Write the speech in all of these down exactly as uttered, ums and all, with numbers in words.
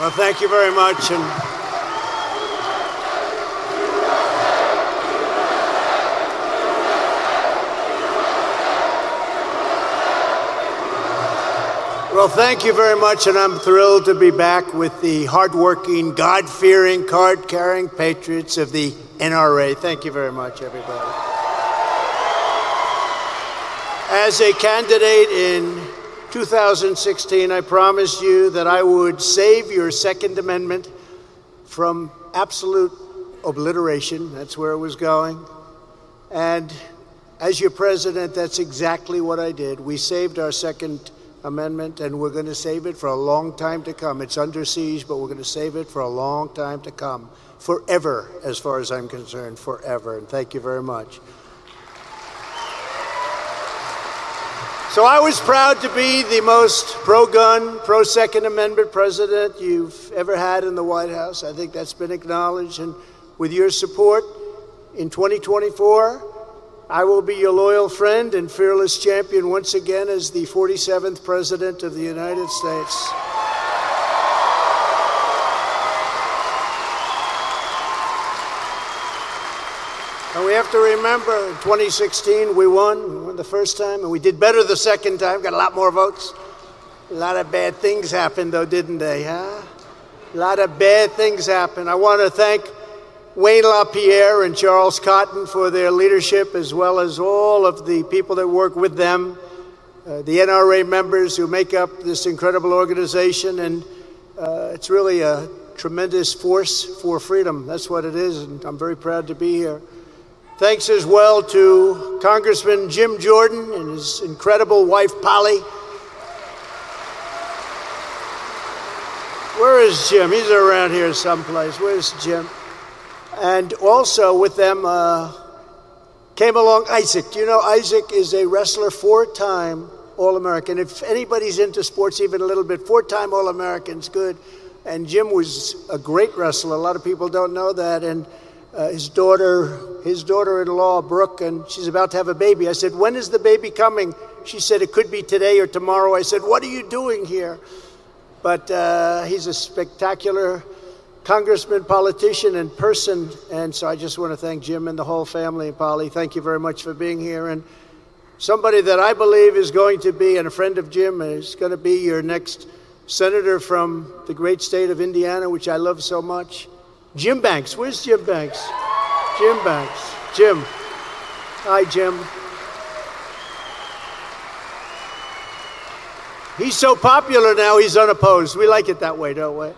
Well, thank you very much. And well, thank you very much, and I'm thrilled to be back with the hardworking, God-fearing, card-carrying patriots of the N R A. Thank you very much, everybody. As a candidate in two thousand sixteen, I promised you that I would save your Second Amendment from absolute obliteration. That's where it was going. And as your president, that's exactly what I did. We saved our Second Amendment, and we're going to save it for a long time to come. It's under siege, but we're going to save it for a long time to come. Forever, as far as I'm concerned, forever. And thank you very much. So I was proud to be the most pro-gun, pro-Second Amendment president you've ever had in the White House. I think that's been acknowledged. And with your support in twenty twenty-four, I will be your loyal friend and fearless champion once again as the forty-seventh President of the United States. And we have to remember, in twenty sixteen, we won. We won the first time, and we did better the second time, got a lot more votes. A lot of bad things happened, though, didn't they, huh? A lot of bad things happened. I want to thank Wayne LaPierre and Charles Cotton for their leadership, as well as all of the people that work with them, uh, the N R A members who make up this incredible organization. And uh, it's really a tremendous force for freedom. That's what it is, and I'm very proud to be here. Thanks as well to Congressman Jim Jordan and his incredible wife, Polly. Where is Jim? He's around here someplace. Where's Jim? And also with them uh, came along Isaac. You know, Isaac is a wrestler, four-time All-American. If anybody's into sports even a little bit, four-time All-American's good. And Jim was a great wrestler. A lot of people don't know that. And uh, his daughter, his daughter-in-law, Brooke, and she's about to have a baby. I said, when is the baby coming? She said, it could be today or tomorrow. I said, what are you doing here? But uh, he's a spectacular congressman, politician, and person. And so I just want to thank Jim and the whole family. And Polly, thank you very much for being here. And somebody that I believe is going to be, and a friend of Jim, is going to be your next senator from the great state of Indiana, which I love so much. Jim Banks. Where's Jim Banks? Jim Banks. Jim. Hi, Jim. He's so popular now, he's unopposed. We like it that way, don't we?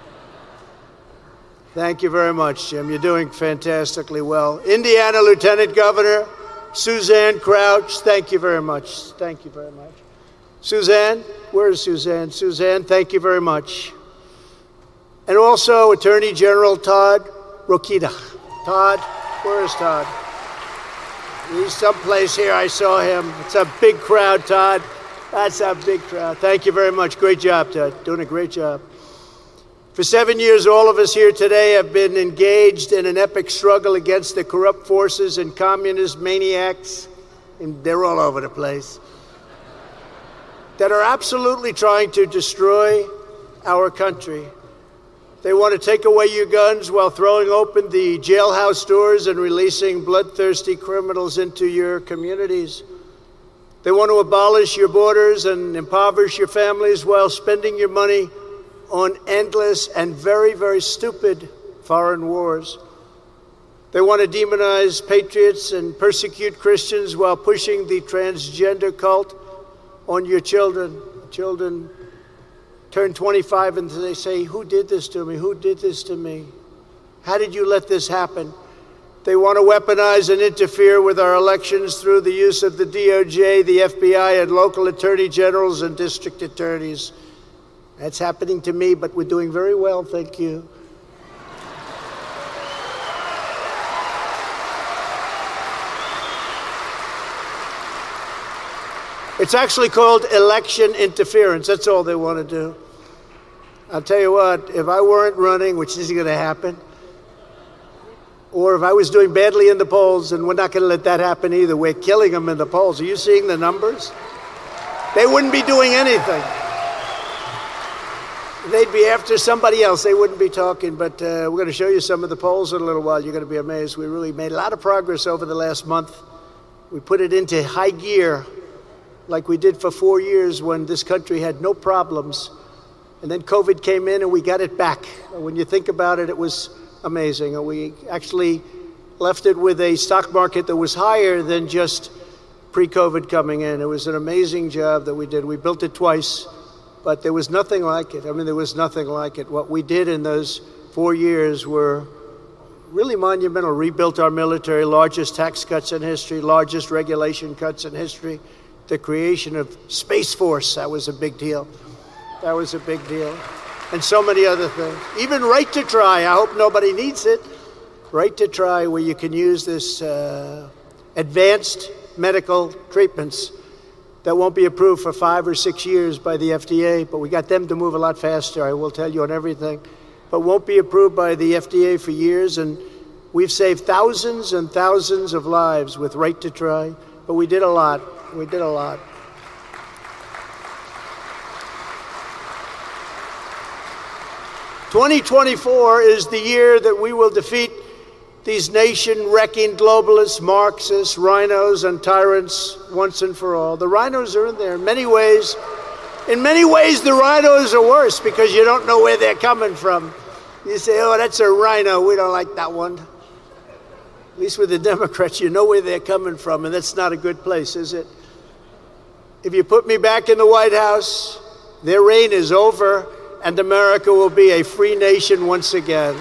Thank you very much, Jim. You're doing fantastically well. Indiana Lieutenant Governor Suzanne Crouch, thank you very much. Thank you very much. Suzanne, where is Suzanne? Suzanne, thank you very much. And also Attorney General Todd Rokita. Todd, where is Todd? He's someplace here. I saw him. It's a big crowd, Todd. That's a big crowd. Thank you very much. Great job, Todd. Doing a great job. For seven years, all of us here today have been engaged in an epic struggle against the corrupt forces and communist maniacs, and they're all over the place, that are absolutely trying to destroy our country. They want to take away your guns while throwing open the jailhouse doors and releasing bloodthirsty criminals into your communities. They want to abolish your borders and impoverish your families while spending your money on endless and very, very stupid foreign wars. They want to demonize patriots and persecute Christians while pushing the transgender cult on your children. Children turn twenty-five and they say, who did this to me? Who did this to me? How did you let this happen? They want to weaponize and interfere with our elections through the use of the D O J, the F B I, and local attorney generals and district attorneys. That's happening to me, but we're doing very well, thank you. It's actually called election interference. That's all they want to do. I'll tell you what, if I weren't running, which isn't going to happen, or if I was doing badly in the polls, and we're not going to let that happen either, we're killing them in the polls. Are you seeing the numbers? They wouldn't be doing anything. they'd be after somebody else. They wouldn't be talking, but uh, we're going to show you some of the polls in a little while. You're going to be amazed. We really made a lot of progress over the last month. We put it into high gear like we did for four years when this country had no problems. And then COVID came in and we got it back. When you think about it, it was amazing. And we actually left it with a stock market that was higher than just pre-COVID coming in. It was an amazing job that we did. We built it twice, but there was nothing like it. I mean, there was nothing like it. What we did in those four years were really monumental. Rebuilt our military, largest tax cuts in history, largest regulation cuts in history. The creation of Space Force, that was a big deal. That was a big deal. And so many other things. Even Right to Try, I hope nobody needs it. Right to Try, where you can use this uh, advanced medical treatments that won't be approved for five or six years by the F D A, but we got them to move a lot faster, I will tell you on everything, but won't be approved by the F D A for years, and we've saved thousands and thousands of lives with Right to Try, but we did a lot, we did a lot. twenty twenty-four is the year that we will defeat these nation-wrecking globalists, Marxists, rhinos, and tyrants once and for all. The rhinos are in there. In many ways, in many ways, the rhinos are worse because you don't know where they're coming from. You say, oh, that's a rhino. We don't like that one. At least with the Democrats, you know where they're coming from, and that's not a good place, is it? If you put me back in the White House, their reign is over, and America will be a free nation once again.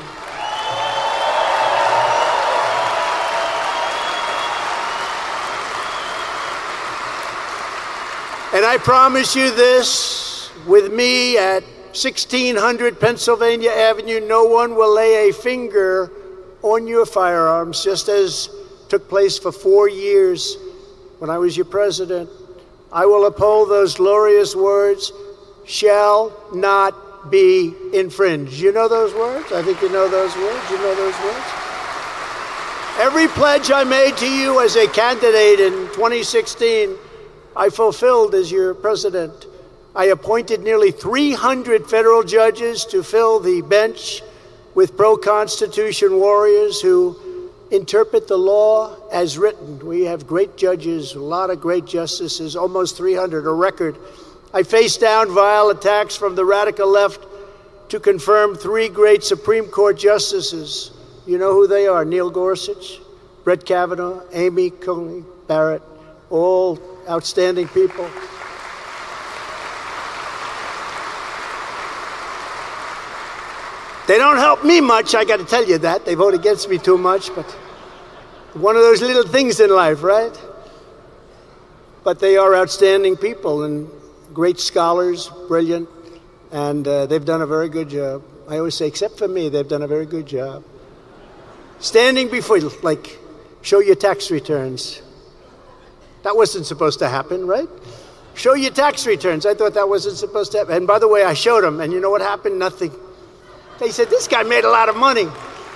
And I promise you this, with me at sixteen hundred Pennsylvania Avenue, no one will lay a finger on your firearms, just as took place for four years when I was your president. I will uphold those glorious words, shall not be infringed. You know those words? I think you know those words. You know those words? Every pledge I made to you as a candidate in twenty sixteen, I fulfilled as your president. I appointed nearly three hundred federal judges to fill the bench with pro-Constitution warriors who interpret the law as written. We have great judges, a lot of great justices, almost three hundred, a record. I faced down vile attacks from the radical left to confirm three great Supreme Court justices. You know who they are: Neil Gorsuch, Brett Kavanaugh, Amy Coney Barrett, all outstanding people. They don't help me much, I got to tell you that. They vote against me too much, but one of those little things in life, right? But they are outstanding people and great scholars, brilliant, and uh, they've done a very good job. I always say, except for me, they've done a very good job. Standing before you, like, show your tax returns. That wasn't supposed to happen, right? Show your tax returns. I thought that wasn't supposed to happen. And by the way, I showed them, and you know what happened? Nothing. They said, this guy made a lot of money.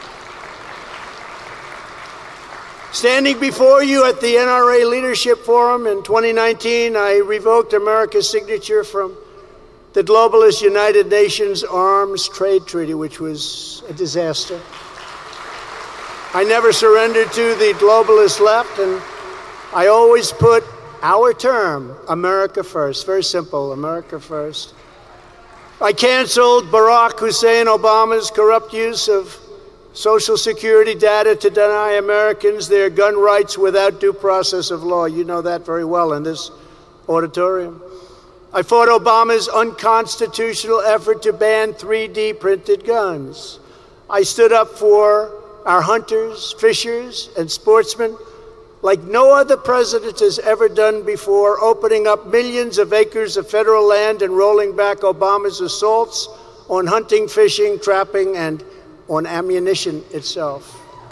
Standing before you at the N R A Leadership Forum in twenty nineteen, I revoked America's signature from the globalist United Nations Arms Trade Treaty, which was a disaster. I never surrendered to the globalist left, and I always put our term, America first. Very simple, America first. I canceled Barack Hussein Obama's corrupt use of Social Security data to deny Americans their gun rights without due process of law. You know that very well in this auditorium. I fought Obama's unconstitutional effort to ban three D printed guns. I stood up for our hunters, fishers, and sportsmen like no other president has ever done before, opening up millions of acres of federal land and rolling back Obama's assaults on hunting, fishing, trapping, and on ammunition itself.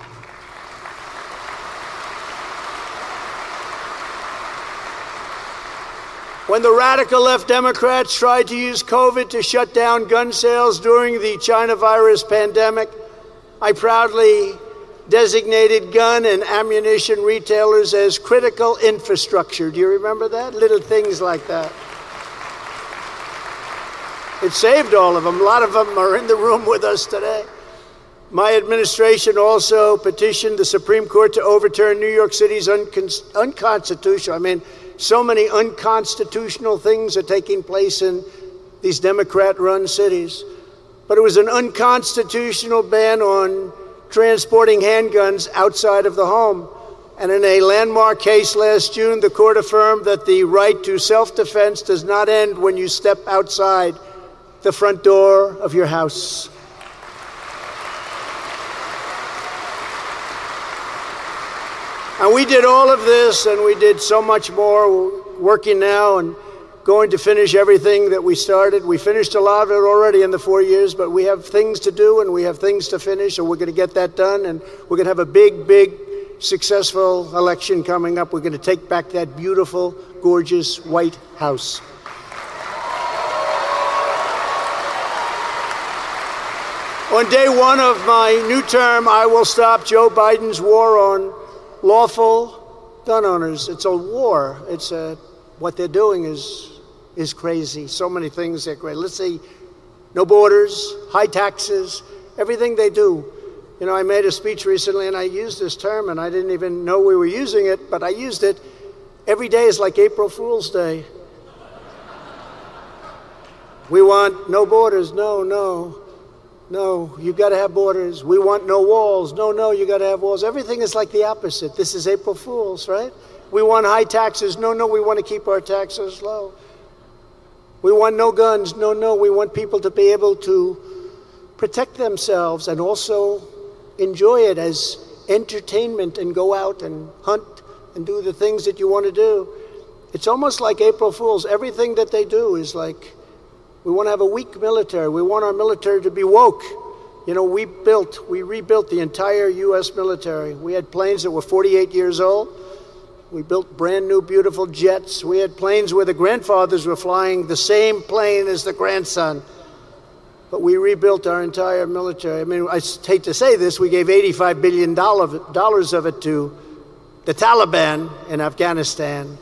When the radical left Democrats tried to use COVID to shut down gun sales during the China virus pandemic, I proudly designated gun and ammunition retailers as critical infrastructure. Do you remember that? Little things like that. It saved all of them. A lot of them are in the room with us today. My administration also petitioned the Supreme Court to overturn New York City's uncon- unconstitutional, I mean, so many unconstitutional things are taking place in these Democrat-run cities. But it was an unconstitutional ban on transporting handguns outside of the home. And in a landmark case last June, the court affirmed that the right to self-defense does not end when you step outside the front door of your house. And we did all of this, and we did so much more, working now and going to finish everything that we started. We finished a lot of it already in the four years, but we have things to do and we have things to finish, and we're going to get that done, and we're going to have a big, big, successful election coming up. We're going to take back that beautiful, gorgeous White House. On day one of my new term, I will stop Joe Biden's war on lawful gun owners. It's a war. It's a, what they're doing is is crazy. So many things are great. Let's see, no borders, high taxes, everything they do. You know, I made a speech recently and I used this term and I didn't even know we were using it, but I used it. Every day is like April Fool's Day. We want no borders. No, no. No, you got to have borders. We want no walls. No, no, you got to have walls. Everything is like the opposite. This is April Fool's, right? We want high taxes. No, no, we want to keep our taxes low. We want no guns. No, no, we want people to be able to protect themselves and also enjoy it as entertainment and go out and hunt and do the things that you want to do. It's almost like April Fool's. Everything that they do is like, we want to have a weak military. We want our military to be woke. You know, we built, we rebuilt the entire U S military. We had planes that were forty-eight years old. We built brand new, beautiful jets. We had planes where the grandfathers were flying the same plane as the grandson. But we rebuilt our entire military. I mean, I hate to say this, we gave eighty-five billion dollars of it to the Taliban in Afghanistan,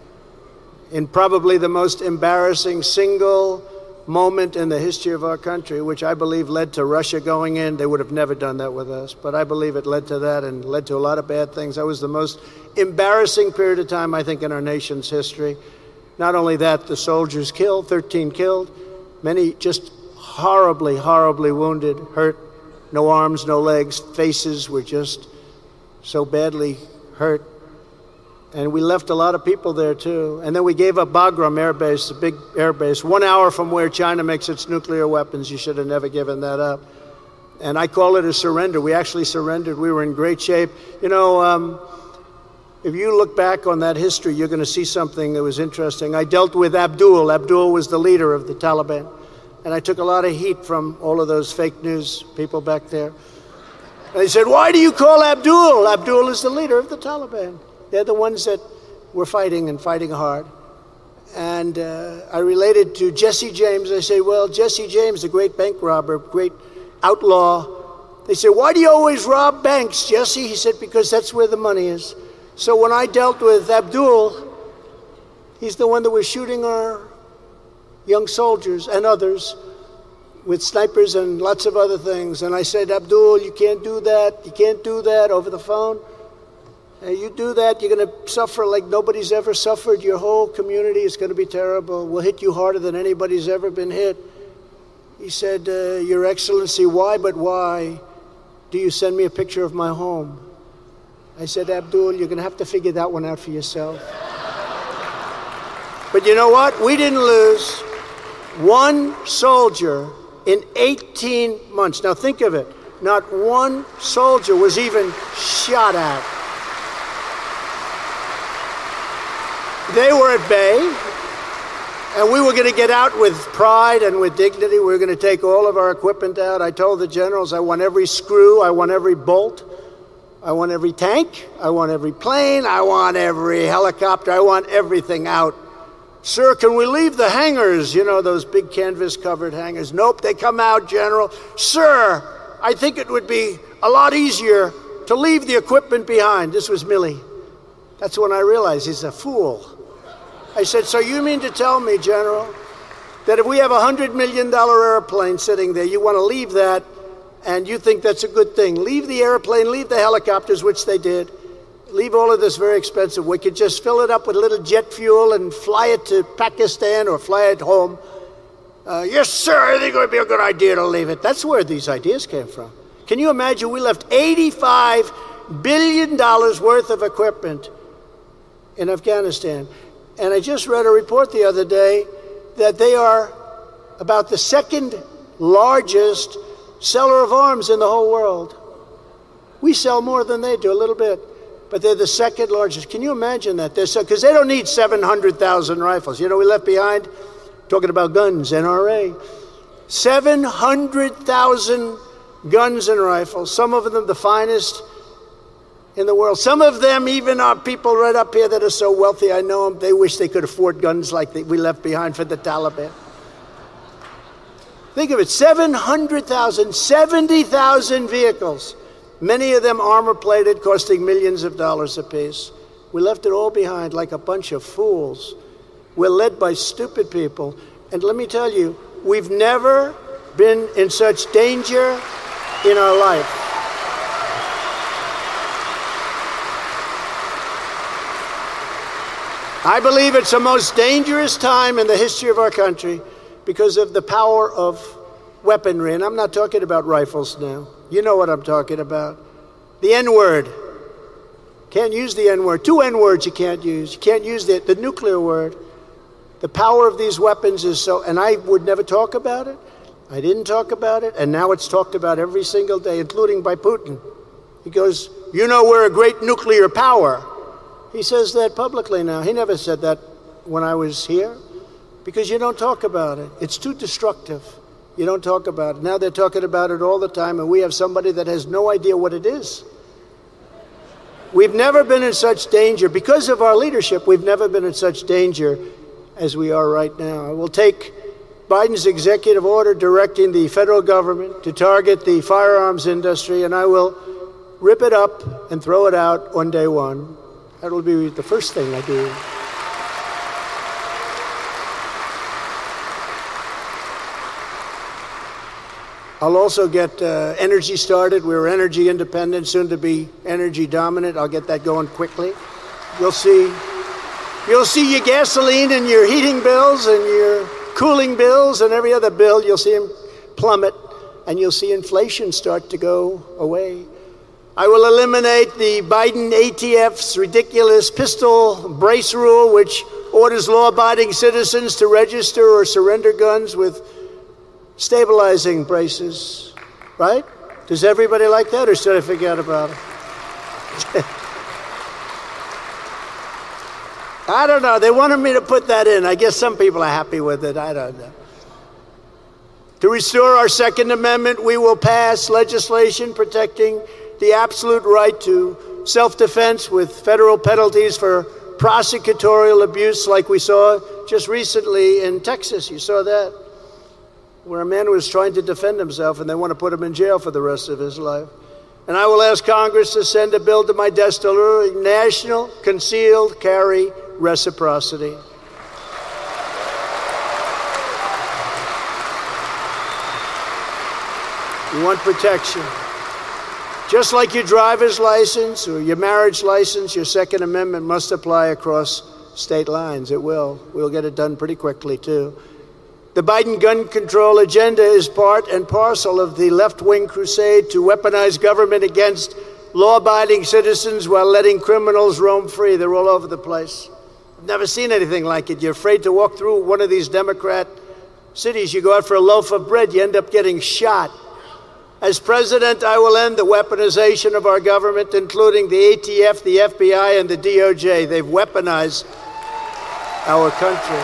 in probably the most embarrassing single moment in the history of our country, which I believe led to Russia going in. They would have never done that with us, but I believe it led to that and led to a lot of bad things. That was the most embarrassing period of time, I think, in our nation's history. Not only that, the soldiers killed, thirteen killed, many just horribly, horribly wounded, hurt, no arms, no legs, faces were just so badly hurt. And we left a lot of people there, too. And then we gave up Bagram Air Base, a big air base, one hour from where China makes its nuclear weapons. You should have never given that up. And I call it a surrender. We actually surrendered. We were in great shape. You know, um, if you look back on that history, you're going to see something that was interesting. I dealt with Abdul. Abdul was the leader of the Taliban. And I took a lot of heat from all of those fake news people back there. And they said, why do you call Abdul? Abdul is the leader of the Taliban. They're the ones that were fighting and fighting hard. And uh, I related to Jesse James. I say, well, Jesse James, the great bank robber, great outlaw. They said, why do you always rob banks, Jesse? He said, because that's where the money is. So when I dealt with Abdul, he's the one that was shooting our young soldiers and others with snipers and lots of other things. And I said, Abdul, you can't do that. You can't do that over the phone. Uh, you do that, you're going to suffer like nobody's ever suffered. Your whole community is going to be terrible. We'll hit you harder than anybody's ever been hit. He said, uh, Your Excellency, why but why do you send me a picture of my home? I said, Abdul, you're going to have to figure that one out for yourself. But you know what? We didn't lose one soldier in eighteen months. Now think of it. Not one soldier was even shot at. They were at bay, and we were going to get out with pride and with dignity. We were going to take all of our equipment out. I told the generals, I want every screw, I want every bolt, I want every tank, I want every plane, I want every helicopter, I want everything out. Sir, can we leave the hangars, you know, those big canvas-covered hangars? Nope, they come out, General. Sir, I think it would be a lot easier to leave the equipment behind. This was Milley. That's when I realized he's a fool. I said, so you mean to tell me, General, that if we have a one hundred million dollar airplane sitting there, you want to leave that, and you think that's a good thing. Leave the airplane, leave the helicopters, which they did. Leave all of this very expensive. We could just fill it up with a little jet fuel and fly it to Pakistan or fly it home. Uh, yes, sir, I think it would be a good idea to leave it. That's where these ideas came from. Can you imagine we left eighty-five billion dollars worth of equipment in Afghanistan? And I just read a report the other day that they are about the second largest seller of arms in the whole world. We sell more than they do, a little bit, but they're the second largest. Can you imagine that? They're so, because they don't need seven hundred thousand rifles. You know, we left behind, talking about guns, N R A, seven hundred thousand guns and rifles, some of them the finest in the world. Some of them even are people right up here that are so wealthy, I know them, they wish they could afford guns like the, we left behind for the Taliban. Think of it, seven hundred thousand, seventy thousand vehicles, many of them armor-plated, costing millions of dollars apiece. We left it all behind like a bunch of fools. We're led by stupid people. And let me tell you, we've never been in such danger in our life. I believe it's the most dangerous time in the history of our country because of the power of weaponry. And I'm not talking about rifles now. You know what I'm talking about. The N-word. Can't use the N-word. Two N-words you can't use. You can't use the, the nuclear word. The power of these weapons is so, and I would never talk about it. I didn't talk about it, and now it's talked about every single day, including by Putin. He goes, you know, we're a great nuclear power. He says that publicly now. He never said that when I was here, because you don't talk about it. It's too destructive. You don't talk about it. Now they're talking about it all the time, and we have somebody that has no idea what it is. We've never been in such danger. Because of our leadership, we've never been in such danger as we are right now. I will take Biden's executive order directing the federal government to target the firearms industry, and I will rip it up and throw it out on day one. That will be the first thing I do. I'll also get uh, energy started. We're energy independent, soon to be energy dominant. I'll get that going quickly. You'll see, you'll see your gasoline and your heating bills and your cooling bills and every other bill, you'll see them plummet, and you'll see inflation start to go away. I will eliminate the Biden A T F's ridiculous pistol brace rule, which orders law-abiding citizens to register or surrender guns with stabilizing braces, right? Does everybody like that, or should I forget about it? I don't know. They wanted me to put that in. I guess some people are happy with it. I don't know. To restore our Second Amendment, we will pass legislation protecting the absolute right to self-defense with federal penalties for prosecutorial abuse, like we saw just recently in Texas. You saw that, where a man was trying to defend himself and they want to put him in jail for the rest of his life. And I will ask Congress to send a bill to my desk to lure national concealed carry reciprocity. You want protection. Just like your driver's license or your marriage license, your Second Amendment must apply across state lines. It will. We'll get it done pretty quickly, too. The Biden gun control agenda is part and parcel of the left-wing crusade to weaponize government against law-abiding citizens while letting criminals roam free. They're all over the place. I've never seen anything like it. You're afraid to walk through one of these Democrat cities. You go out for a loaf of bread, you end up getting shot. As president, I will end the weaponization of our government, including the A T F, the F B I, and the D O J. They've weaponized our country.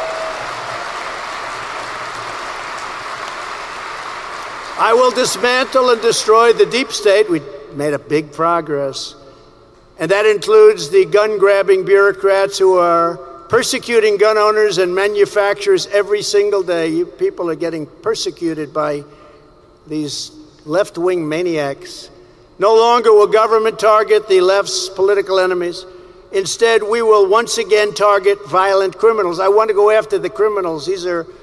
I will dismantle and destroy the deep state. We made a big progress. And that includes the gun-grabbing bureaucrats who are persecuting gun owners and manufacturers every single day. You people are getting persecuted by these left-wing maniacs. No longer will government target the left's political enemies. Instead, we will once again target violent criminals. I want to go after the criminals. These are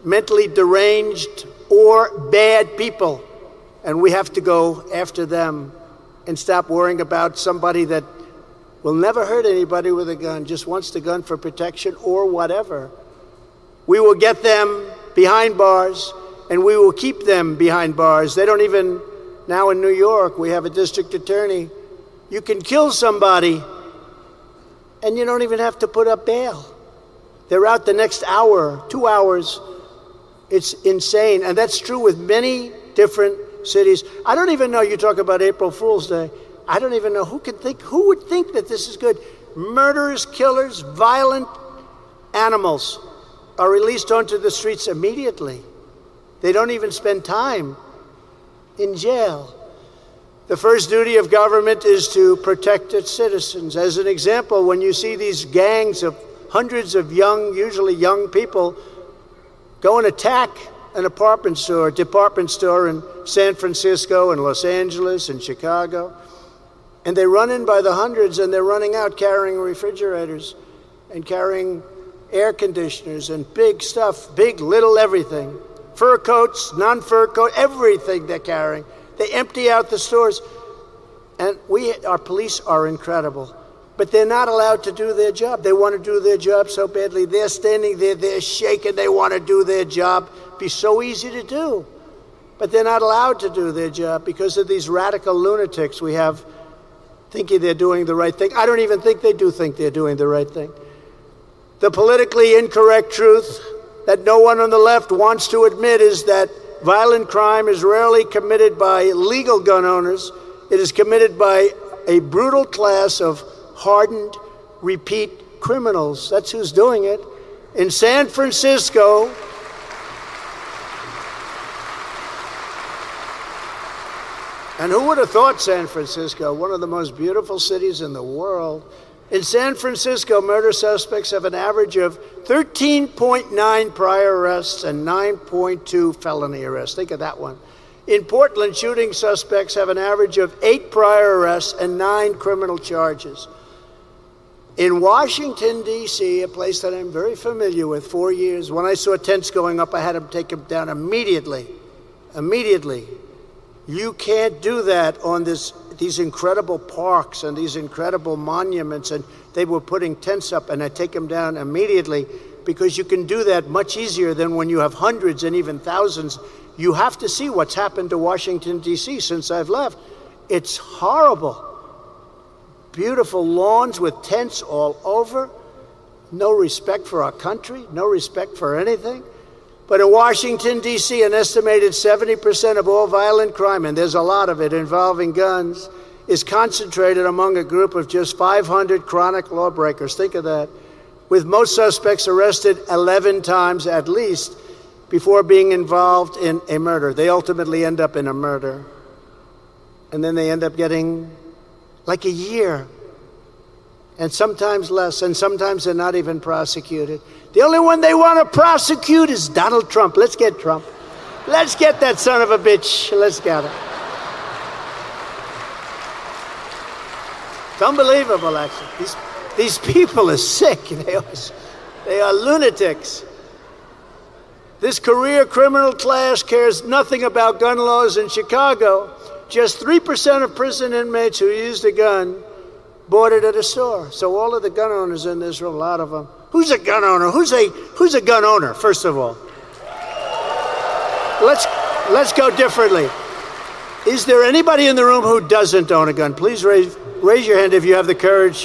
mentally deranged or bad people, and we have to go after them and stop worrying about somebody that will never hurt anybody with a gun, just wants the gun for protection or whatever. We will get them behind bars, and we will keep them behind bars. They don't even, now in New York, we have a district attorney. You can kill somebody, and you don't even have to put up bail. They're out the next hour, two hours. It's insane, and that's true with many different cities. I don't even know, you talk about April Fool's Day. I don't even know who could think, who would think that this is good. Murderers, killers, violent animals are released onto the streets immediately. They don't even spend time in jail. The first duty of government is to protect its citizens. As an example, when you see these gangs of hundreds of young, usually young people, go and attack an apartment store, department store in San Francisco and Los Angeles and Chicago, and they run in by the hundreds, and they're running out carrying refrigerators and carrying air conditioners and big stuff, big, little, everything. Fur coats, non-fur coat, everything they're carrying. They empty out the stores. And we, our police are incredible. But they're not allowed to do their job. They want to do their job so badly. They're standing there, they're shaking, they want to do their job. It'd be so easy to do. But they're not allowed to do their job because of these radical lunatics we have thinking they're doing the right thing. I don't even think they do think they're doing the right thing. The politically incorrect truth that no one on the left wants to admit is that violent crime is rarely committed by legal gun owners. It is committed by a brutal class of hardened, repeat criminals. That's who's doing it. In San Francisco, and who would have thought San Francisco, one of the most beautiful cities in the world? In San Francisco, murder suspects have an average of thirteen point nine prior arrests and nine point two felony arrests. Think of that one. In Portland, shooting suspects have an average of eight prior arrests and nine criminal charges. In Washington, D C, a place that I'm very familiar with, four years, when I saw tents going up, I had to take them down immediately. Immediately. You can't do that on this, these incredible parks and these incredible monuments, and they were putting tents up, and I take them down immediately because you can do that much easier than when you have hundreds and even thousands. You have to see what's happened to Washington, D C since I've left. It's horrible. Beautiful lawns with tents all over. No respect for our country, no respect for anything. But in Washington, D C, an estimated seventy percent of all violent crime, and there's a lot of it involving guns, is concentrated among a group of just five hundred chronic lawbreakers. Think of that. With most suspects arrested eleven times at least before being involved in a murder. They ultimately end up in a murder. And then they end up getting like a year. And sometimes less, and sometimes they're not even prosecuted. The only one they want to prosecute is Donald Trump. Let's get Trump. Let's get that son of a bitch. Let's get him. It's unbelievable, actually. These, these people are sick. They are, they are lunatics. This career criminal class cares nothing about gun laws in Chicago. Just three percent of prison inmates who used a gun bought it at a store. So all of the gun owners in this room, a lot of them. Who's a gun owner? Who's a who's a gun owner, first of all? Let's let's go differently. Is there anybody in the room who doesn't own a gun? Please raise raise your hand if you have the courage.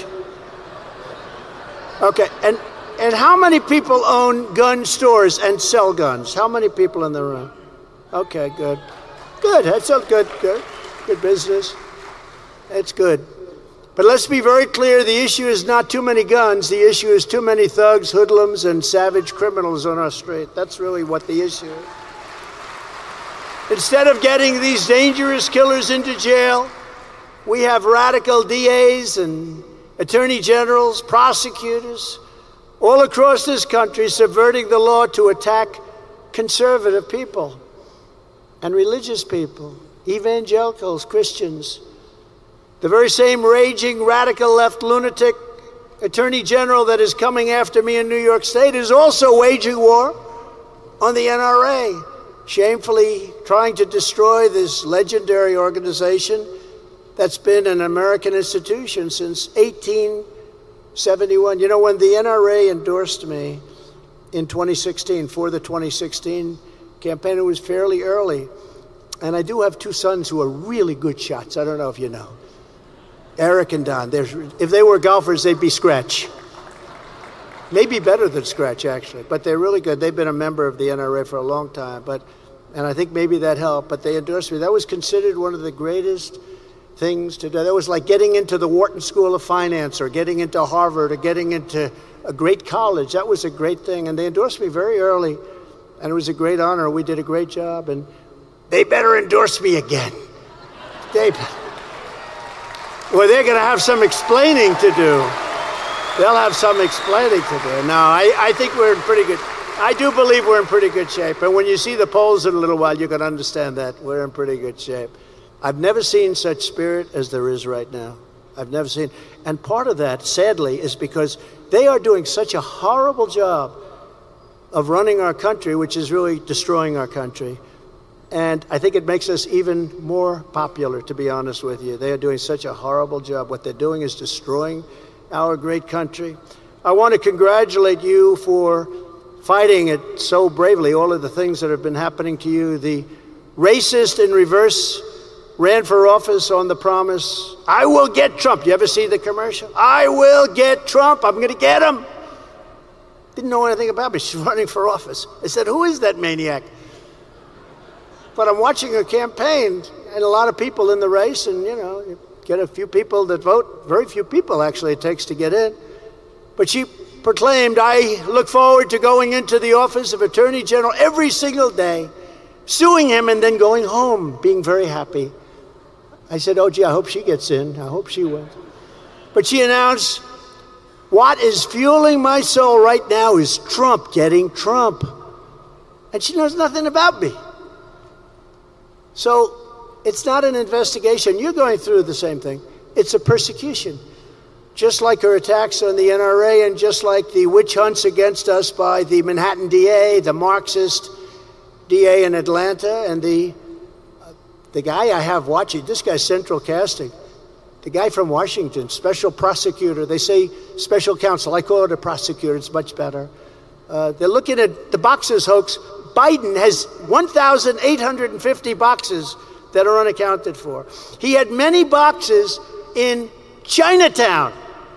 Okay, and and how many people own gun stores and sell guns? How many people in the room? Okay, good. Good, that's a good, good, good business. That's good. But let's be very clear, the issue is not too many guns. The issue is too many thugs, hoodlums, and savage criminals on our street. That's really what the issue is. Instead of getting these dangerous killers into jail, we have radical D As and attorney generals, prosecutors, all across this country subverting the law to attack conservative people and religious people, evangelicals, Christians. The very same raging radical left lunatic attorney general that is coming after me in New York State is also waging war on the N R A, shamefully trying to destroy this legendary organization that's been an American institution since eighteen seventy-one. You know, when the N R A endorsed me in twenty sixteen for the twenty sixteen campaign, it was fairly early. And I do have two sons who are really good shots. I don't know if you know. Eric and Don. There's, if they were golfers, they'd be scratch. Maybe better than scratch, actually. But they're really good. They've been a member of the N R A for a long time. But, and I think maybe that helped. But they endorsed me. That was considered one of the greatest things to do. That was like getting into the Wharton School of Finance or getting into Harvard or getting into a great college. That was a great thing. And they endorsed me very early. And it was a great honor. We did a great job. And they better endorse me again. They, well, they're going to have some explaining to do. They'll have some explaining to do. No, I, I think we're in pretty good, I do believe we're in pretty good shape. And when you see the polls in a little while, you can understand that we're in pretty good shape. I've never seen such spirit as there is right now. I've never seen. And part of that, sadly, is because they are doing such a horrible job of running our country, which is really destroying our country. And I think it makes us even more popular, to be honest with you. They are doing such a horrible job. What they're doing is destroying our great country. I want to congratulate you for fighting it so bravely, all of the things that have been happening to you. The racist in reverse ran for office on the promise, I will get Trump. You ever see the commercial? I will get Trump. I'm going to get him. Didn't know anything about me. She's running for office. I said, who is that maniac? But I'm watching her campaign, and a lot of people in the race, and, you know, you get a few people that vote. Very few people, actually, it takes to get in. But she proclaimed, I look forward to going into the office of Attorney General every single day, suing him, and then going home, being very happy. I said, oh, gee, I hope she gets in. I hope she wins. But she announced, what is fueling my soul right now is Trump getting Trump. And she knows nothing about me. So it's not an investigation. You're going through the same thing. It's a persecution. Just like her attacks on the N R A and just like the witch hunts against us by the Manhattan D A, the Marxist D A in Atlanta, and the uh, the guy I have watching, this guy's central casting, the guy from Washington, special prosecutor. They say special counsel. I call it a prosecutor. It's much better. Uh, they're looking at the boxes hoax. Biden has one thousand eight hundred fifty boxes that are unaccounted for. He had many boxes in Chinatown.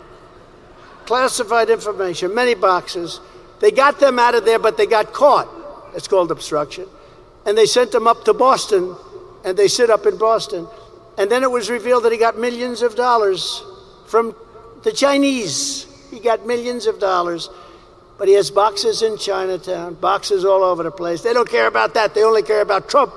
Classified information, many boxes. They got them out of there, but they got caught. It's called obstruction. And they sent them up to Boston, and they sit up in Boston. And then it was revealed that he got millions of dollars from the Chinese. He got millions of dollars. But he has boxes in Chinatown, boxes all over the place. They don't care about that. They only care about Trump.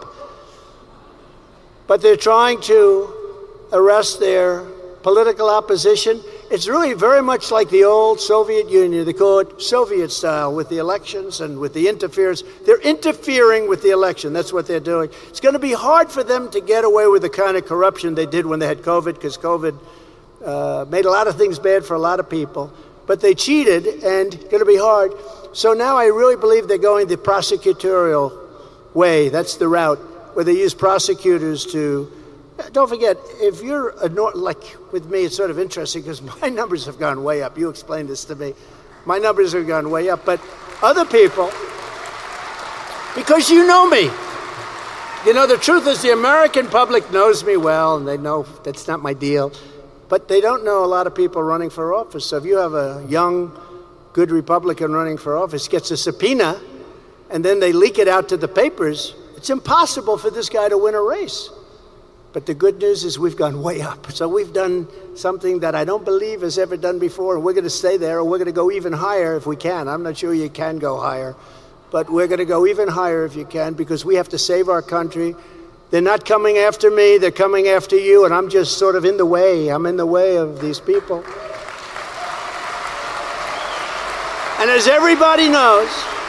But they're trying to arrest their political opposition. It's really very much like the old Soviet Union. They call it Soviet style with the elections and with the interference. They're interfering with the election. That's what they're doing. It's going to be hard for them to get away with the kind of corruption they did when they had COVID, because COVID uh, made a lot of things bad for a lot of people. But they cheated, and going to be hard. So now I really believe they're going the prosecutorial way. That's the route, where they use prosecutors to, don't forget, if you're, a, like with me, it's sort of interesting because my numbers have gone way up. You explained this to me. My numbers have gone way up. But other people, because you know me, you know, the truth is the American public knows me well, and they know that's not my deal. But they don't know a lot of people running for office. So if you have a young, good Republican running for office, gets a subpoena, and then they leak it out to the papers, it's impossible for this guy to win a race. But the good news is we've gone way up. So we've done something that I don't believe has ever done before, and we're going to stay there, or we're going to go even higher if we can. I'm not sure you can go higher, but we're going to go even higher if you can, because we have to save our country. They're not coming after me, they're coming after you, and I'm just sort of in the way. I'm in the way of these people. And as everybody knows,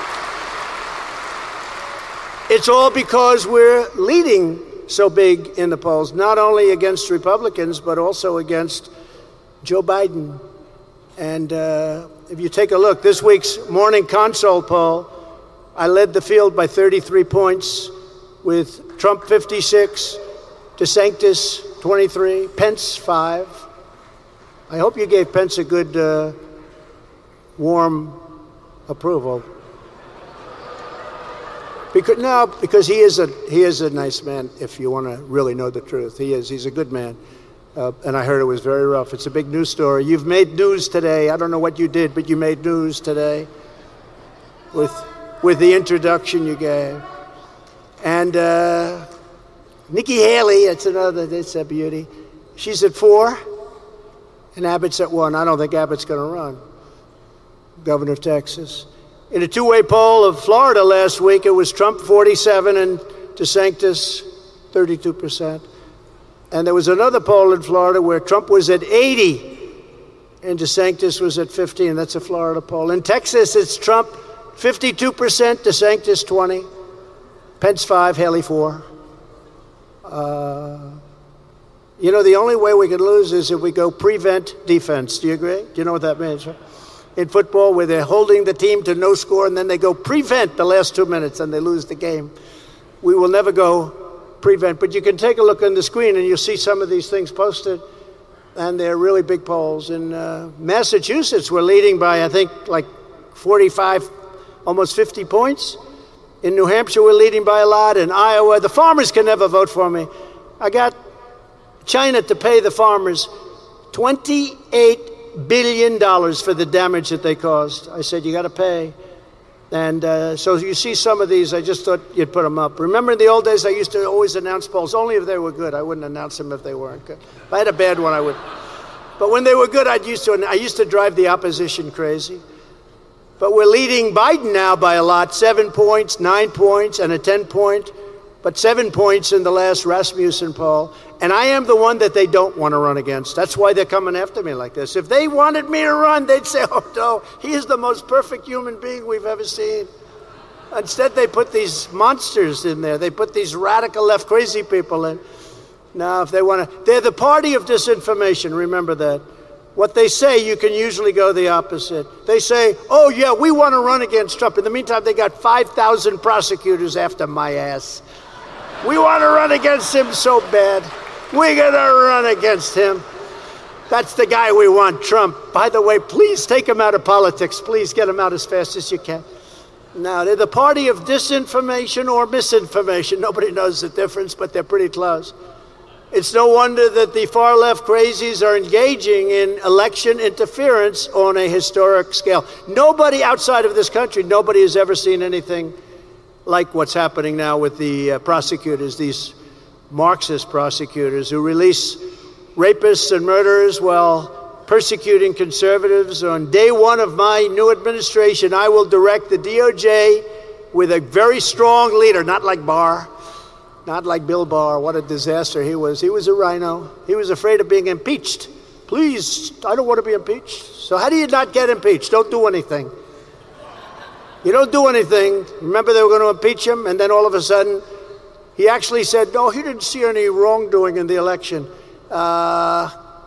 it's all because we're leading so big in the polls, not only against Republicans, but also against Joe Biden. And uh, if you take a look, this week's Morning Consult poll, I led the field by thirty-three points with Trump fifty-six, DeSantis twenty-three, Pence five. I hope you gave Pence a good, uh, warm approval. Because, no, because he is a he is a nice man. If you want to really know the truth, he is. He's a good man. Uh, and I heard it was very rough. It's a big news story. You've made news today. I don't know what you did, but you made news today with with the introduction you gave. And uh, Nikki Haley, it's another. It's a beauty. She's at four, and Abbott's at one. I don't think Abbott's going to run. Governor of Texas. In a two-way poll of Florida last week, it was Trump forty-seven and DeSantis thirty-two percent. And there was another poll in Florida where Trump was at eighty and DeSantis was at fifteen. That's a Florida poll. In Texas, it's Trump fifty-two percent, DeSantis twenty, Pence five, Haley four. Uh, you know, the only way we could lose is if we go prevent defense. Do you agree? Do you know what that means? Right? In football, where they're holding the team to no score, and then they go prevent the last two minutes, and they lose the game. We will never go prevent. But you can take a look on the screen, and you'll see some of these things posted, and they're really big polls. In uh, Massachusetts, we're leading by, I think, like forty-five, almost fifty points. In New Hampshire, we're leading by a lot. In Iowa, the farmers can never vote for me. I got China to pay the farmers twenty-eight billion dollars for the damage that they caused. I said, you got to pay. And uh, so you see some of these, I just thought you'd put them up. Remember in the old days, I used to always announce polls, only if they were good. I wouldn't announce them if they weren't good. If I had a bad one, I would. But when they were good, I'd used to, I used to drive the opposition crazy. But we're leading Biden now by a lot, seven points, nine points, and a ten point, but seven points in the last Rasmussen poll. And I am the one that they don't want to run against. That's why they're coming after me like this. If they wanted me to run, they'd say, oh, no, he is the most perfect human being we've ever seen. Instead, they put these monsters in there. They put these radical left crazy people in. Now, if they want to, they're the party of disinformation. Remember that. What they say, you can usually go the opposite. They say, oh, yeah, we want to run against Trump. In the meantime, they got five thousand prosecutors after my ass. We want to run against him so bad. We're going to run against him. That's the guy we want, Trump. By the way, please take him out of politics. Please get him out as fast as you can. Now, they're the party of disinformation or misinformation. Nobody knows the difference, but they're pretty close. It's no wonder that the far left crazies are engaging in election interference on a historic scale. Nobody outside of this country, nobody has ever seen anything like what's happening now with the uh, prosecutors, these Marxist prosecutors who release rapists and murderers while persecuting conservatives. On day one of my new administration, I will direct the D O J with a very strong leader, not like Barr, not like Bill Barr. What a disaster he was. He was a rhino. He was afraid of being impeached. Please, I don't want to be impeached. So how do you not get impeached? Don't do anything. You don't do anything. Remember they were going to impeach him, and then all of a sudden, he actually said, no, he didn't see any wrongdoing in the election. Uh,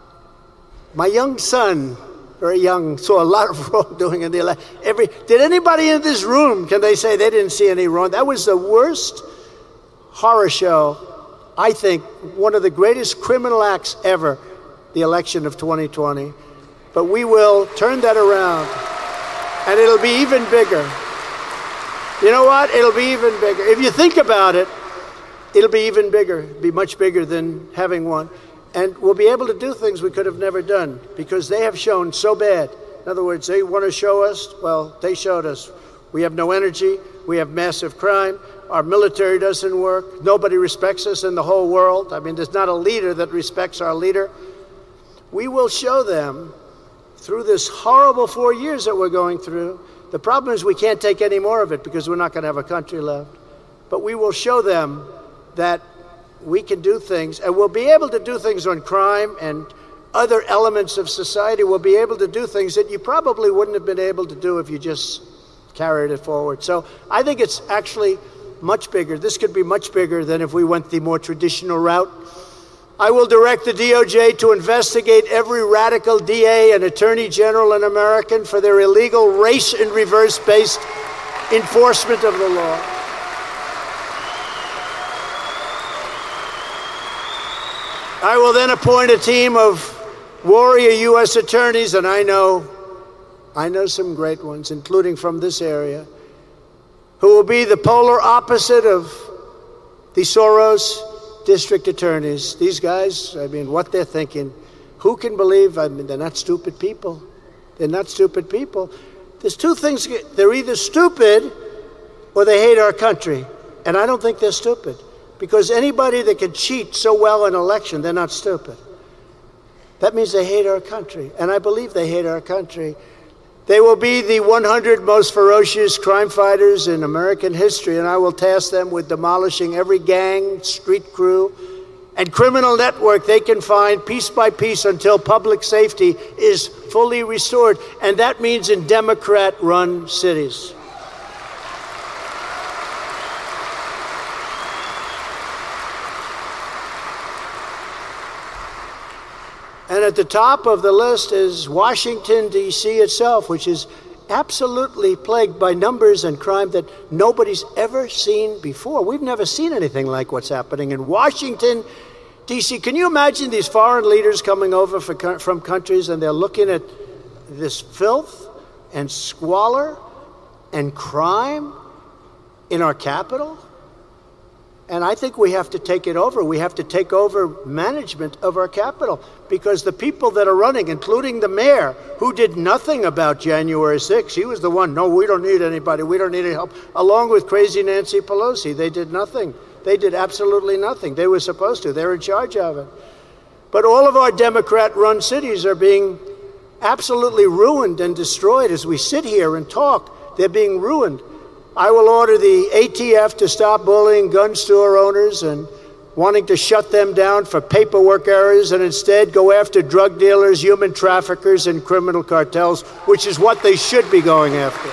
my young son, very young, saw a lot of wrongdoing in the election. Every, did anybody in this room, can they say they didn't see any wrong? That was the worst horror show, I think, one of the greatest criminal acts ever, the election of twenty twenty. But we will turn that around, and it'll be even bigger. You know what? It'll be even bigger. If you think about it, it'll be even bigger, be much bigger than having one. And we'll be able to do things we could have never done because they have shown so bad. In other words, they want to show us, well, they showed us. We have no energy. We have massive crime. Our military doesn't work. Nobody respects us in the whole world. I mean, there's not a leader that respects our leader. We will show them through this horrible four years that we're going through. The problem is we can't take any more of it because we're not going to have a country left. But we will show them that we can do things, and we'll be able to do things on crime and other elements of society. We'll be able to do things that you probably wouldn't have been able to do if you just carried it forward. So I think it's actually much bigger. This could be much bigger than if we went the more traditional route. I will direct the D O J to investigate every radical D A and attorney general in America for their illegal race and reverse-based enforcement of the law. I will then appoint a team of warrior U S attorneys, and I know, I know some great ones, including from this area, who will be the polar opposite of the Soros district attorneys. These guys, I mean, what they're thinking, who can believe? I mean, they're not stupid people. They're not stupid people. There's two things. They're either stupid or they hate our country. And I don't think they're stupid, because anybody that can cheat so well in an election, they're not stupid. That means they hate our country. And I believe they hate our country. They will be the one hundred most ferocious crime fighters in American history, and I will task them with demolishing every gang, street crew, and criminal network they can find piece by piece until public safety is fully restored. And that means in Democrat-run cities. And at the top of the list is Washington, D C itself, which is absolutely plagued by numbers and crime that nobody's ever seen before. We've never seen anything like what's happening in Washington, D C. Can you imagine these foreign leaders coming over for, from countries, and they're looking at this filth and squalor and crime in our capital? And I think we have to take it over. We have to take over management of our capital, because the people that are running, including the mayor, who did nothing about January sixth, he was the one, no, we don't need anybody, we don't need any help, along with crazy Nancy Pelosi. They did nothing. They did absolutely nothing. They were supposed to. They're in charge of it. But all of our Democrat-run cities are being absolutely ruined and destroyed as we sit here and talk. They're being ruined. I will order the A T F to stop bullying gun store owners and wanting to shut them down for paperwork errors, and instead go after drug dealers, human traffickers, and criminal cartels, which is what they should be going after.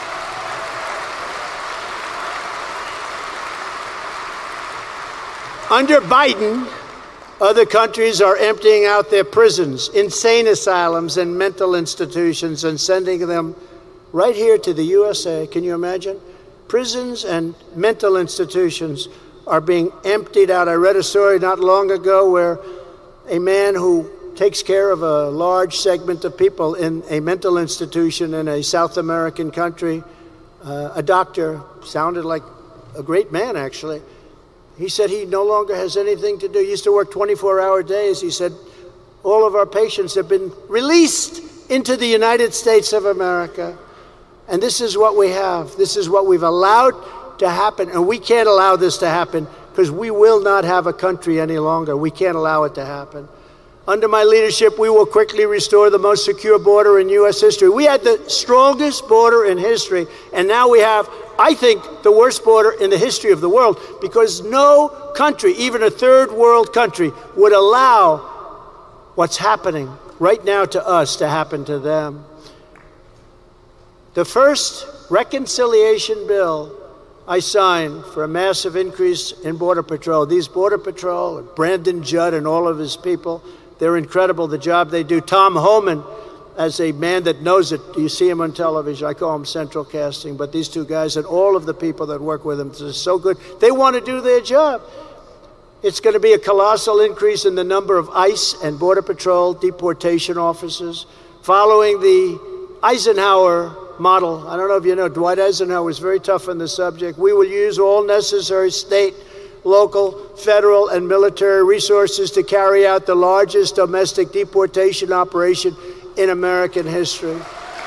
Under Biden, other countries are emptying out their prisons, insane asylums, and mental institutions, and sending them right here to the U S A. Can you imagine? Prisons and mental institutions are being emptied out. I read a story not long ago where a man who takes care of a large segment of people in a mental institution in a South American country, uh, a doctor, sounded like a great man, actually. He said he no longer has anything to do. He used to work twenty-four hour days. He said, all of our patients have been released into the United States of America. And this is what we have. This is what we've allowed to happen. And we can't allow this to happen, because we will not have a country any longer. We can't allow it to happen. Under my leadership, we will quickly restore the most secure border in U S history. We had the strongest border in history, and now we have, I think, the worst border in the history of the world, because no country, even a third world country, would allow what's happening right now to us to happen to them. The first reconciliation bill I signed for a massive increase in Border Patrol. These Border Patrol, Brandon Judd and all of his people, they're incredible, the job they do. Tom Homan, as a man that knows it, you see him on television. I call him central casting, but these two guys and all of the people that work with him, they're so good. They want to do their job. It's going to be a colossal increase in the number of ICE and Border Patrol deportation officers, following the Eisenhower model. I don't know if you know, Dwight Eisenhower was very tough on the subject. We will use all necessary state, local, federal, and military resources to carry out the largest domestic deportation operation in American history.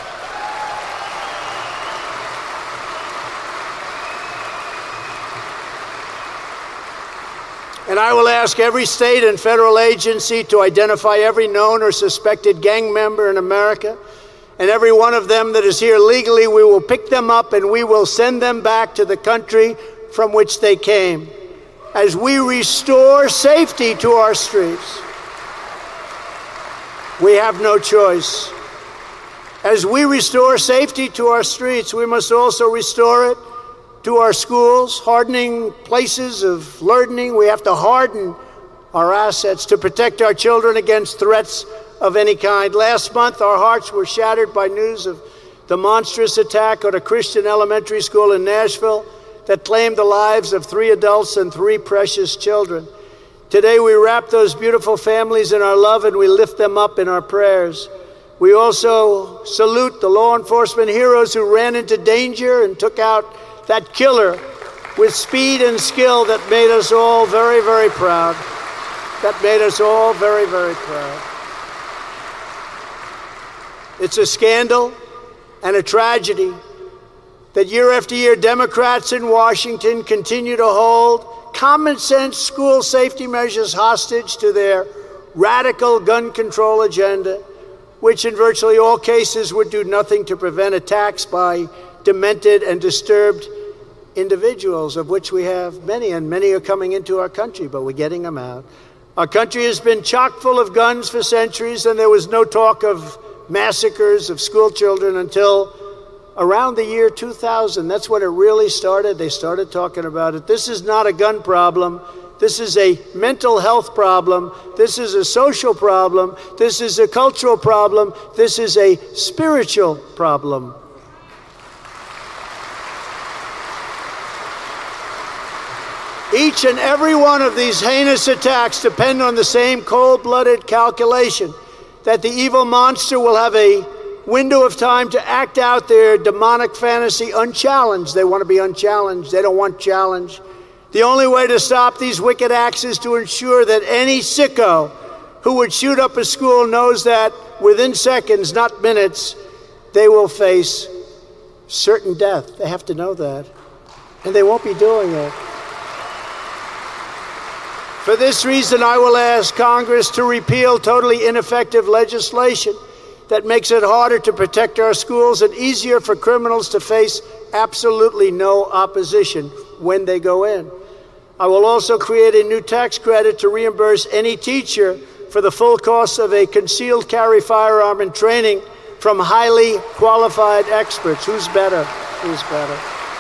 And I will ask every state and federal agency to identify every known or suspected gang member in America. And every one of them that is here legally, we will pick them up and we will send them back to the country from which they came, as we restore safety to our streets. We have no choice. As we restore safety to our streets, we must also restore it to our schools, hardening places of learning. We have to harden our assets to protect our children against threats of any kind. Last month, our hearts were shattered by news of the monstrous attack on a Christian elementary school in Nashville that claimed the lives of three adults and three precious children. Today we wrap those beautiful families in our love and we lift them up in our prayers. We also salute the law enforcement heroes who ran into danger and took out that killer with speed and skill that made us all very, very proud. That made us all very, very proud. It's a scandal and a tragedy that year after year Democrats in Washington continue to hold common sense school safety measures hostage to their radical gun control agenda, which in virtually all cases would do nothing to prevent attacks by demented and disturbed individuals, of which we have many, and many are coming into our country, but we're getting them out. Our country has been chock full of guns for centuries, and there was no talk of massacres of school children until around the year two thousand. That's when it really started. They started talking about it. This is not a gun problem. This is a mental health problem. This is a social problem. This is a cultural problem. This is a spiritual problem. Each and every one of these heinous attacks depend on the same cold-blooded calculation that the evil monster will have a window of time to act out their demonic fantasy unchallenged. They want to be unchallenged. They don't want challenge. The only way to stop these wicked acts is to ensure that any sicko who would shoot up a school knows that within seconds, not minutes, they will face certain death. They have to know that. And they won't be doing it. For this reason, I will ask Congress to repeal totally ineffective legislation that makes it harder to protect our schools and easier for criminals to face absolutely no opposition when they go in. I will also create a new tax credit to reimburse any teacher for the full cost of a concealed carry firearm and training from highly qualified experts. Who's better? Who's better?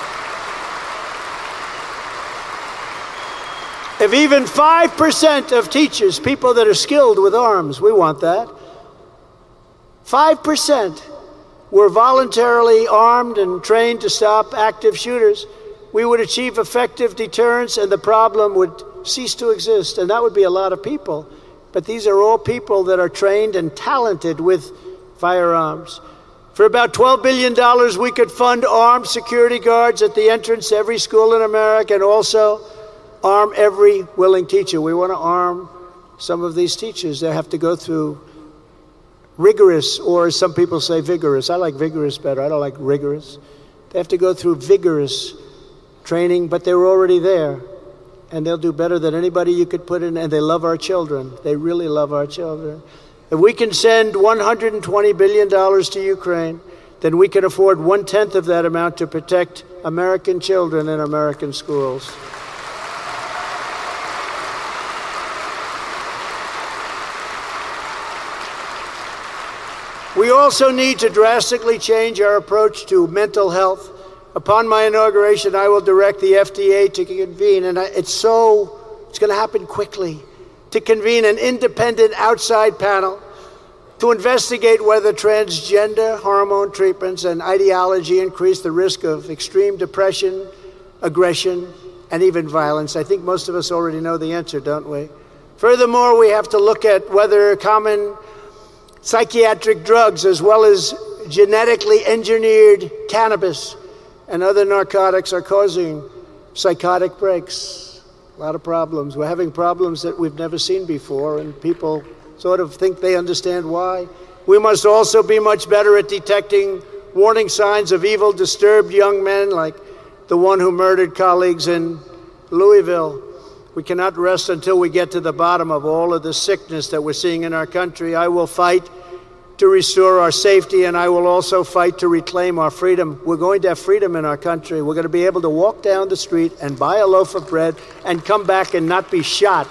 If even five percent of teachers, people that are skilled with arms, we want that, five percent were voluntarily armed and trained to stop active shooters, we would achieve effective deterrence and the problem would cease to exist. And that would be a lot of people. But these are all people that are trained and talented with firearms. For about twelve billion dollars, we could fund armed security guards at the entrance to every school in America and also arm every willing teacher. We want to arm some of these teachers. They have to go through rigorous, or as some people say, vigorous. I like vigorous better. I don't like rigorous. They have to go through vigorous training, but they're already there. And they'll do better than anybody you could put in, and they love our children. They really love our children. If we can send one hundred twenty billion dollars to Ukraine, then we can afford one-tenth of that amount to protect American children in American schools. We also need to drastically change our approach to mental health. Upon my inauguration, I will direct the F D A to convene, and it's so, it's going to happen quickly, to convene an independent outside panel to investigate whether transgender hormone treatments and ideology increase the risk of extreme depression, aggression, and even violence. I think most of us already know the answer, don't we? Furthermore, we have to look at whether common psychiatric drugs, as well as genetically engineered cannabis and other narcotics, are causing psychotic breaks. A lot of problems. We're having problems that we've never seen before, and people sort of think they understand why. We must also be much better at detecting warning signs of evil, disturbed young men like the one who murdered colleagues in Louisville. We cannot rest until we get to the bottom of all of the sickness that we're seeing in our country. I will fight to restore our safety, and I will also fight to reclaim our freedom. We're going to have freedom in our country. We're going to be able to walk down the street and buy a loaf of bread and come back and not be shot.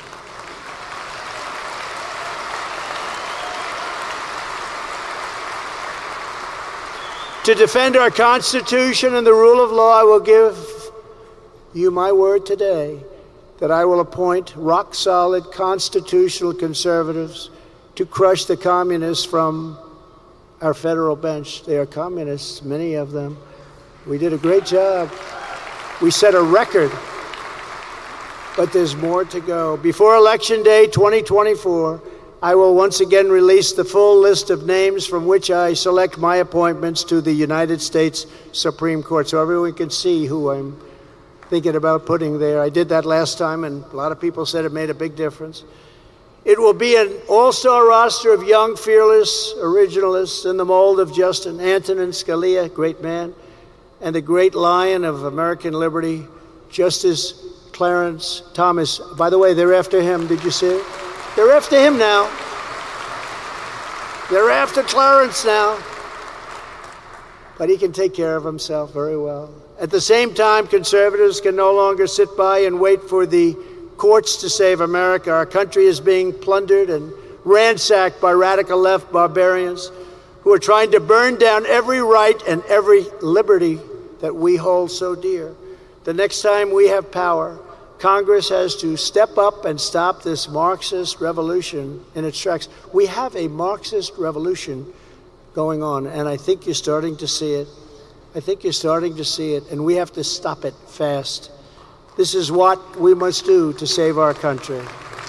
To defend our Constitution and the rule of law, I will give you my word today that I will appoint rock-solid constitutional conservatives to crush the communists from our federal bench. They are communists, many of them. We did a great job. We set a record, but there's more to go. Before Election Day twenty twenty-four, I will once again release the full list of names from which I select my appointments to the United States Supreme Court, so everyone can see who I'm thinking about putting there. I did that last time, and a lot of people said it made a big difference. It will be an all-star roster of young, fearless originalists in the mold of Justin Antonin Scalia, great man, and the great lion of American liberty, Justice Clarence Thomas. By the way, they're after him. Did you see it? They're after him now. They're after Clarence now. But he can take care of himself very well. At the same time, conservatives can no longer sit by and wait for the courts to save America. Our country is being plundered and ransacked by radical left barbarians who are trying to burn down every right and every liberty that we hold so dear. The next time we have power, Congress has to step up and stop this Marxist revolution in its tracks. We have a Marxist revolution going on, and I think you're starting to see it. I think you're starting to see it, and we have to stop it fast. This is what we must do to save our country.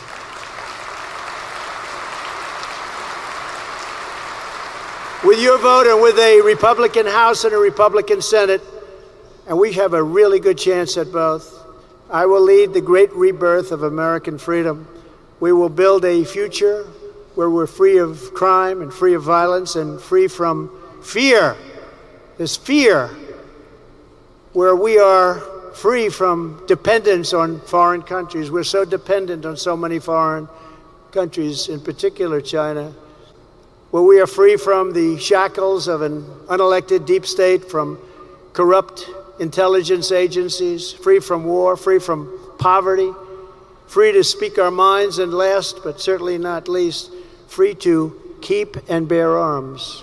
With your vote and with a Republican House and a Republican Senate, and we have a really good chance at both, I will lead the great rebirth of American freedom. We will build a future where we're free of crime and free of violence and free from fear. There's fear, where we are free from dependence on foreign countries. We're so dependent on so many foreign countries, in particular China, where we are free from the shackles of an unelected deep state, from corrupt intelligence agencies, free from war, free from poverty, free to speak our minds, and last but certainly not least, free to keep and bear arms.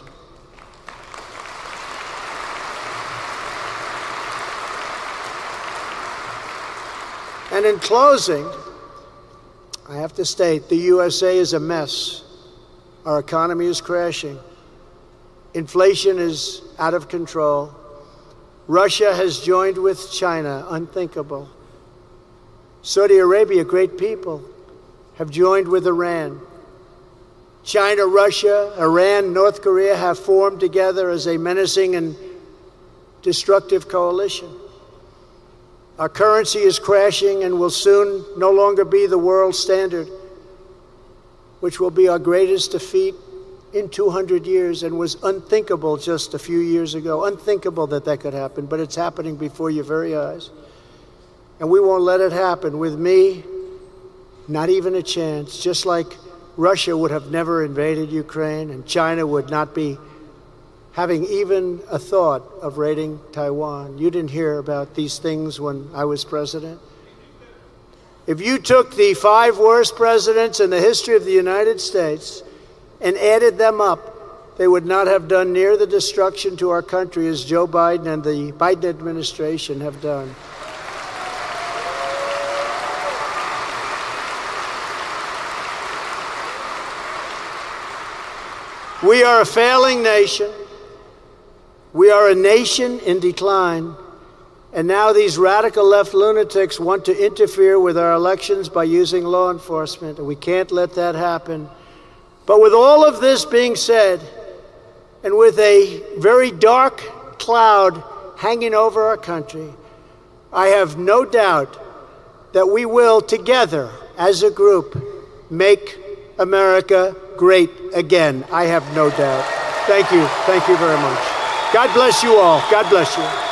And in closing, I have to state, the U S A is a mess. Our economy is crashing. Inflation is out of control. Russia has joined with China, unthinkable. Saudi Arabia, great people, have joined with Iran. China, Russia, Iran, North Korea have formed together as a menacing and destructive coalition. Our currency is crashing and will soon no longer be the world standard, which will be our greatest defeat in two hundred years, and was unthinkable just a few years ago. Unthinkable that that could happen, but it's happening before your very eyes. And we won't let it happen. With me, not even a chance. Just like Russia would have never invaded Ukraine, and China would not be having even a thought of raiding Taiwan. You didn't hear about these things when I was president. If you took the five worst presidents in the history of the United States and added them up, they would not have done near the destruction to our country as Joe Biden and the Biden administration have done. We are a failing nation. We are a nation in decline. And now these radical left lunatics want to interfere with our elections by using law enforcement, and we can't let that happen. But with all of this being said, and with a very dark cloud hanging over our country, I have no doubt that we will, together, as a group, make America great again. I have no doubt. Thank you. Thank you very much. God bless you all. God bless you.